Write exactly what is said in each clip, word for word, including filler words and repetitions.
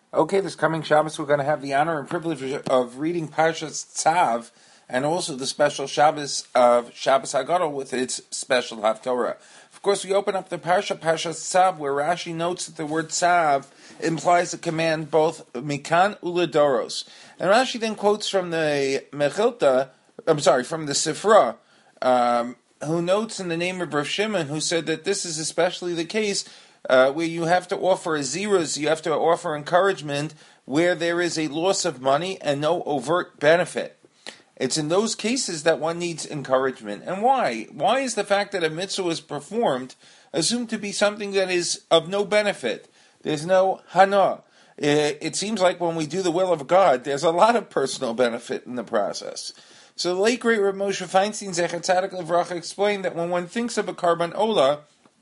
Okay, this coming Shabbos we're going to have the honor and privilege of reading Parshas Tzav and also the special Shabbos of Shabbos Hagadol with its special Haftorah. Of course, we open up the Parsha, Parshas Tzav, where Rashi notes that the word Tzav implies a command both Mikan Uladoros. And Rashi then quotes from the Mechilta, I'm sorry, from the Sifra, um, who notes in the name of Rav Shimon, who said that this is especially the case Uh, where you have to offer a zeros, you have to offer encouragement where there is a loss of money and no overt benefit. It's in those cases that one needs encouragement. And why? Why is the fact that a mitzvah is performed assumed to be something that is of no benefit? There's no hana. It, it seems like when we do the will of God, there's a lot of personal benefit in the process. So the late great Rav Moshe Feinstein, Zecher Tzadik Livracha, explained that when one thinks of a Karban Olah,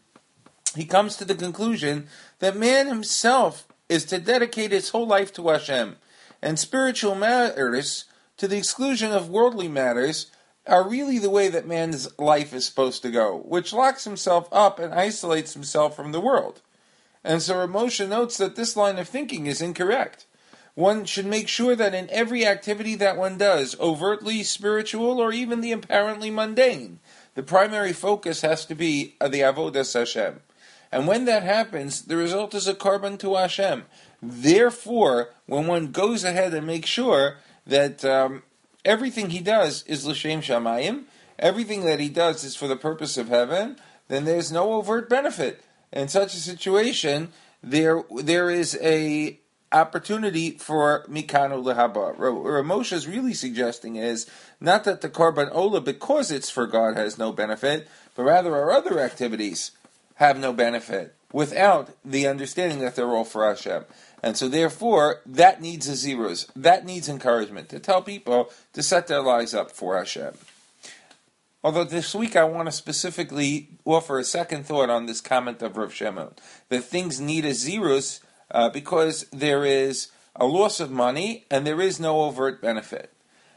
he comes to the conclusion that man himself is to dedicate his whole life to Hashem, and spiritual matters, to the exclusion of worldly matters, are really the way that man's life is supposed to go, which locks himself up and isolates himself from the world. And so Rav Moshe notes that this line of thinking is incorrect. One should make sure that in every activity that one does, overtly spiritual or even the apparently mundane, the primary focus has to be the Avodas Hashem. And when that happens, the result is a Karban to Hashem. Therefore, when one goes ahead and makes sure that um, everything he does is L'Shem Shamayim, everything that he does is for the purpose of heaven, then there's no overt benefit. In such a situation, there there is a opportunity for Mikanu Lehaba. Rav Moshe is really suggesting is not that the Karban Olah, because it's for God, has no benefit, but rather our other activities have no benefit without the understanding that they're all for Hashem. And so therefore, that needs a zeros. That needs encouragement to tell people to set their lives up for Hashem. Although this week I want to specifically offer a second thought on this comment of Rav Shimon, that things need a zeros uh, because there is a loss of money and there is no overt benefit.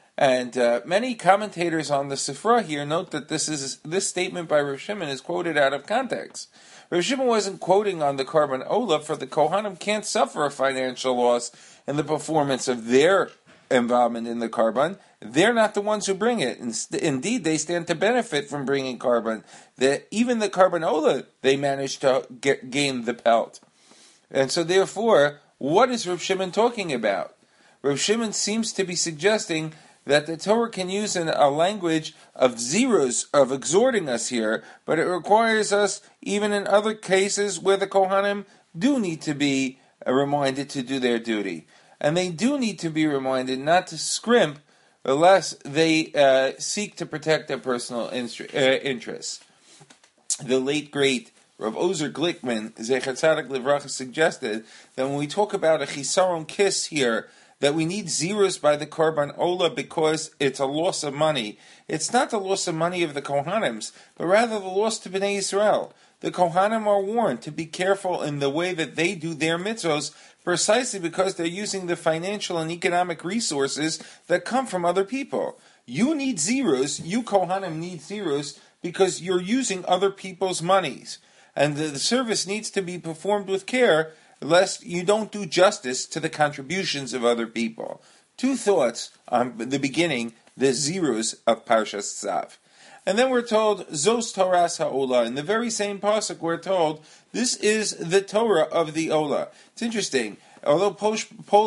And uh, many commentators on the Sifra here note that this is this statement by Rav Shimon is quoted out of context. Rav Shimon wasn't quoting on the Karban Olah, for the Kohanim can't suffer a financial loss in the performance of their involvement in the Karban. They're not the ones who bring it. Indeed, they stand to benefit from bringing Karban. The, even the Karban Olah, they manage to get, gain the pelt. And so therefore, what is Rav Shimon talking about? Rav Shimon seems to be suggesting that the Torah can use in a language of zeros, of exhorting us here, but it requires us, even in other cases where the Kohanim do need to be reminded to do their duty. And they do need to be reminded not to scrimp unless they uh, seek to protect their personal instru- uh, interests. The late, great Rav Ozer Glickman, Zecher Tzadik Livracha, suggested that when we talk about a chisaron kiss here, that we need zeros by the Karban Olah because it's a loss of money. It's not the loss of money of the Kohanims, but rather the loss to Bnei Yisrael. The Kohanim are warned to be careful in the way that they do their mitzvos, precisely because they're using the financial and economic resources that come from other people. You need zeros, you Kohanim need zeros, because you're using other people's monies. And the, the service needs to be performed with care, lest you don't do justice to the contributions of other people. Two thoughts on the beginning, the zeros of Parshas Tzav. And then we're told, Zos Toras HaOlah. In the very same pasuk, we're told, this is the Torah of the Olah. It's interesting. Although both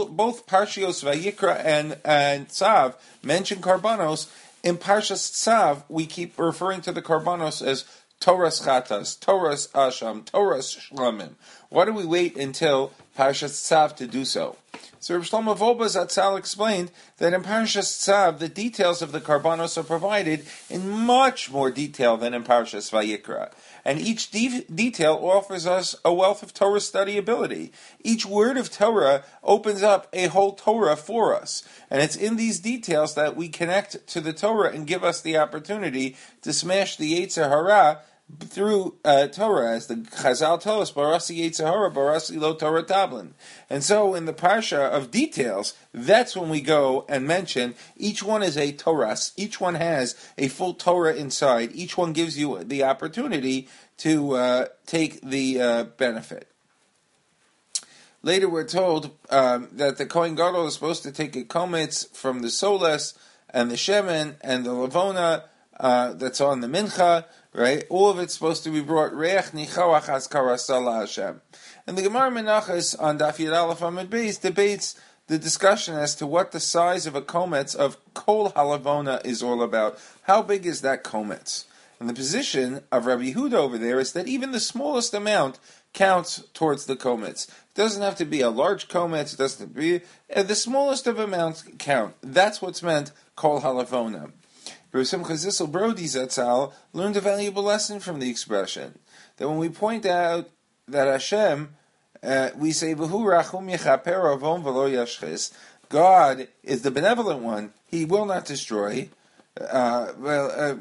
Parshios Vayikra and, and Tzav mention Karbanos, in Parshas Tzav, we keep referring to the Karbanos as Toras Chatas, Toras Asham, Toras Shlamim. Why do we wait until Parshas Tzav to do so? So Rav Shlomo Wolbe Zatzal explained that in Parshas Tzav, the details of the Karbanos are provided in much more detail than in Parshas Vayikra. And each de- detail offers us a wealth of Torah study ability. Each word of Torah opens up a whole Torah for us. And it's in these details that we connect to the Torah and give us the opportunity to smash the Yetzer Hara through uh, Torah, as the Chazal tell us, Barasi Yetzer Hara, Barasi Lo Torah Tablin. And so in the Parsha of details, that's when we go and mention each one is a Toras, each one has a full Torah inside, each one gives you the opportunity to uh, take the uh, benefit. Later we're told um, that the Kohen Gadol is supposed to take a kometz from the soles and the shemen and the lavona uh, that's on the mincha, right? All of it's supposed to be brought reach nichawach haskara sala Hashem. And the Gemara Menachos on Daf Yud Aleph Amud Beis debates the discussion as to what the size of a kometz of kol halavona is all about. How big is that kometz? And the position of Rabbi Yehuda over there is that even the smallest amount counts towards the kometz. It doesn't have to be a large kometz. It doesn't have to be uh, the smallest of amounts count. That's what's meant kol halavona. Rav Simcha Zissel Brody Zatzal learned a valuable lesson from the expression that when we point out that Hashem, uh, we say V'hu rachum yechaper avon v'lo yashchis. God is the benevolent one; He will not destroy. Uh, well,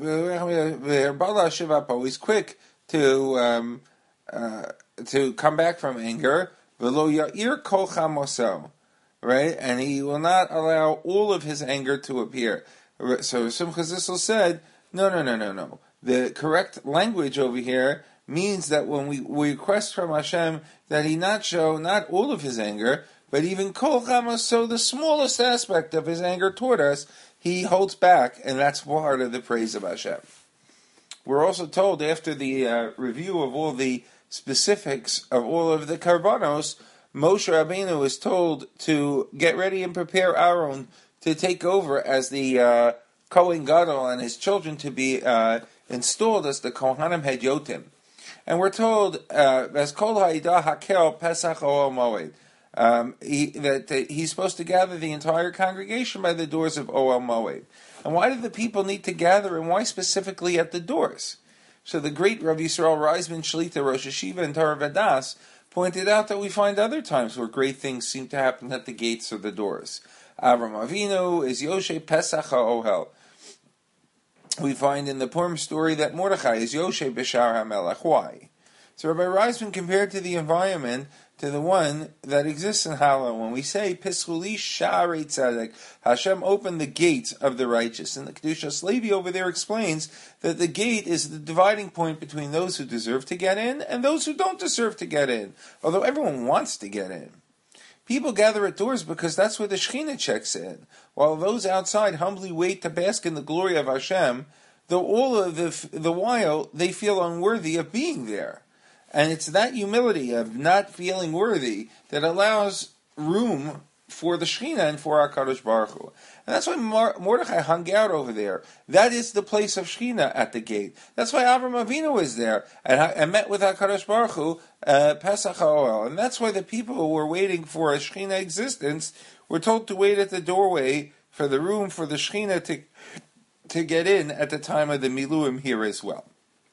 Bala Shiva is quick to um, uh, to come back from anger. V'lo ya'ir kol chamoso, right? And He will not allow all of His anger to appear. So Simcha Zissel said, no, no, no, no, no. The correct language over here means that when we, we request from Hashem that He not show not all of His anger, but even kol chamos, so the smallest aspect of His anger toward us, He holds back, and that's part of the praise of Hashem. We're also told after the uh, review of all the specifics of all of the karbanos, Moshe Rabbeinu is told to get ready and prepare Aaron to take over as the uh, Kohen Gadol and his children to be uh, installed as the Kohanim Hedyotim. And we're told, as Kol Ha'idah Hakel Pesach Ohel Moed, um, he, that uh, he's supposed to gather the entire congregation by the doors of Ohel Moed. And why did the people need to gather, and why specifically at the doors? So the great Rav Yisrael Reisman Shlita Rosh Hashiva and Torah Vadas pointed out that we find other times where great things seem to happen at the gates or the doors. Avram Avinu is Yoshe Pesach HaOhel. We find in the Purim story that Mordechai is Yoshe B'Shar HaMelech. Why? So Rabbi Reisman compared to the environment to the one that exists in Hallel. When we say Pischuli Sha'arei Tzedek, Hashem opened the gate of the righteous. And the Kedushas Levi over there explains that the gate is the dividing point between those who deserve to get in and those who don't deserve to get in. Although everyone wants to get in. People gather at doors because that's where the Shekhinah checks in, while those outside humbly wait to bask in the glory of Hashem, though all of the, the while they feel unworthy of being there. And it's that humility of not feeling worthy that allows room for the Shekhinah and for our HaKadosh Baruch Hu. And that's why Mordechai hung out over there. That is the place of Shekhinah at the gate. That's why Avram Avinu was there and, and met with HaKadosh Baruch Hu, uh, Pesach HaOhel. And that's why the people who were waiting for a Shekhinah existence were told to wait at the doorway for the room for the Shekhinah to, to get in at the time of the Miluim here as well.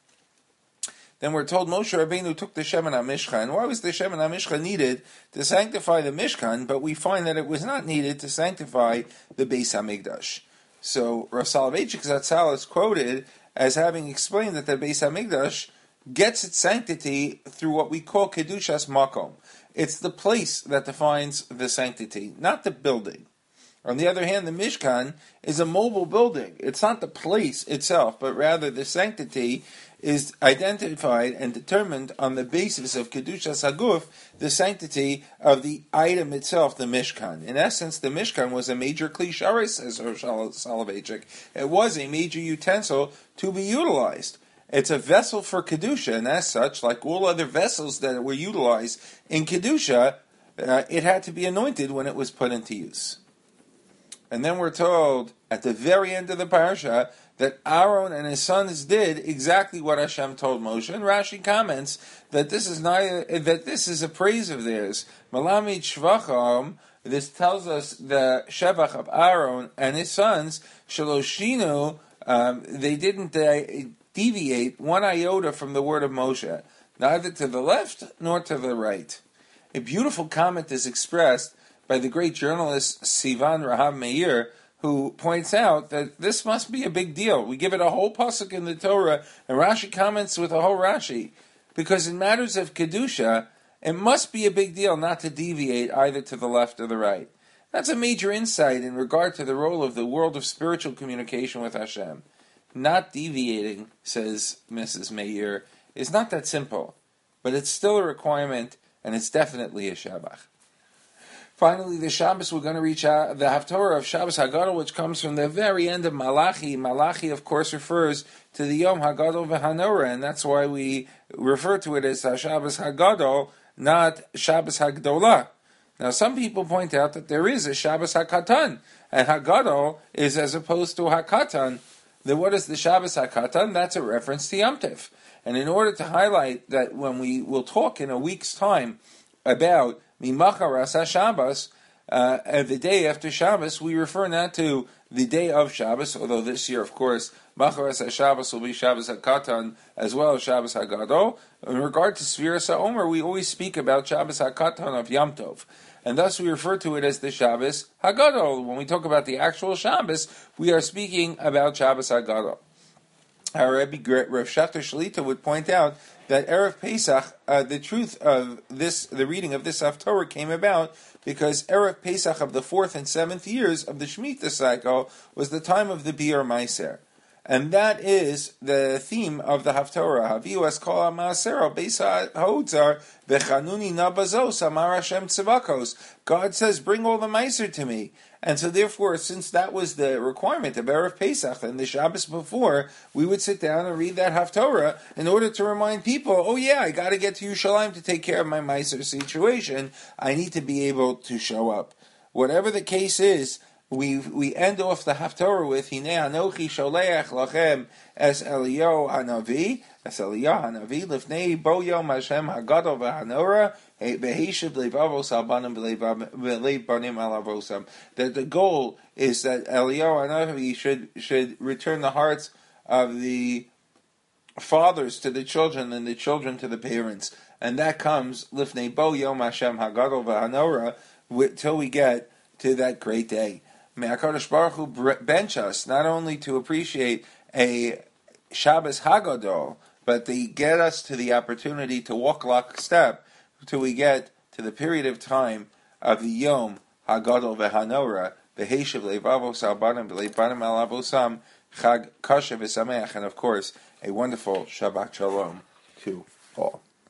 Then we're told Moshe Rabbeinu took the Shemen HaMishkan. Why was the Shemen HaMishkan needed to sanctify the Mishkan? But we find that it was not needed to sanctify the Beis HaMikdash. So Rav Soloveitchik Zatzal is quoted as having explained that the Beis HaMikdash gets its sanctity through what we call Kedushas Makom. It's the place that defines the sanctity, not the building. On the other hand, the Mishkan is a mobile building. It's not the place itself, but rather the sanctity is identified and determined on the basis of Kedushas Haguf, the sanctity of the item itself, the Mishkan. In essence, the Mishkan was a major Kli Sharis, says Rosh Soloveitchik. It was a major utensil to be utilized. It's a vessel for Kedusha, and as such, like all other vessels that were utilized in Kedusha, uh, it had to be anointed when it was put into use. And then we're told, at the very end of the parasha, that Aaron and his sons did exactly what Hashem told Moshe. And Rashi comments that this is neither, that this is a praise of theirs. Malamid Shvacham, this tells us the Shevach of Aaron and his sons, Shaloshinu, um, they didn't uh, deviate one iota from the word of Moshe, neither to the left nor to the right. A beautiful comment is expressed by the great journalist Sivan Rahab Meir, who points out that this must be a big deal. We give it a whole pasuk in the Torah, and Rashi comments with a whole Rashi, because in matters of Kedusha, it must be a big deal not to deviate either to the left or the right. That's a major insight in regard to the role of the world of spiritual communication with Hashem. Not deviating, says Missus Meir, is not that simple, but it's still a requirement, and it's definitely a Shabbat. Finally, the Shabbos, we're going to reach uh, the Haftorah of Shabbos Hagadol, which comes from the very end of Malachi. Malachi, of course, refers to the Yom Hagadol v'Hanorah, and that's why we refer to it as Shabbos Hagadol, not Shabbos Hagdolah. Now, some people point out that there is a Shabbos HaKatan, and Hagadol is as opposed to HaKatan. Then what is the Shabbos HaKatan? That's a reference to Yom Tov. And in order to highlight that when we will talk in a week's time about Mimacharas HaShabbos, uh, the day after Shabbos, we refer not to the day of Shabbos, although this year, of course, Macharas HaShabbos will be Shabbos HaKatan as well as Shabbos HaGadol. In regard to Sfiras HaOmer, we always speak about Shabbos HaKatan of Yom Tov. And thus we refer to it as the Shabbos HaGadol. When we talk about the actual Shabbos, we are speaking about Shabbos HaGadol. Our Rebbe Rav Shachter Shalita would point out that Erev Pesach, uh, the truth of this, the reading of this Haftorah came about because Erev Pesach of the fourth and seventh years of the Shemitah cycle was the time of the Biur Meiser. And that is the theme of the Haftorah. Haviu es kol ha'maasero beis ha'odzar v'chanuni nabazos amar Hashem tzivakos. God says, bring all the Meiser to me. And so therefore, since that was the requirement of Erev Pesach and the Shabbos before, we would sit down and read that Haftorah in order to remind people, oh yeah, I got to get to Yerushalayim to take care of my Meiser situation. I need to be able to show up. Whatever the case is, we we end off the Haftorah with Hinei Anochi Sholeach Lachem Es Eliyahu Hanavi, Es Eliyahu Hanavi Lifnei Bo Yom Hashem Hagadol VeHanorah Beheshiv Leivavos Albanim Belev Banim Alavosam. That the goal is that Eliyahu Hanavi should should return the hearts of the fathers to the children and the children to the parents, and that comes Lifnei Bo Yom Hashem Hagadol VeHanorah till we get to that great day. May HaKadosh Baruch Hu bench us not only to appreciate a Shabbos Hagadol, but to get us to the opportunity to walk lockstep till we get to the period of time of the Yom Hagadol VeHanorah, Beheshiv Leivavos Albanim Belev Banim Alavosam, Chag Kasher V'Sameach, and of course a wonderful Shabbat Shalom to all.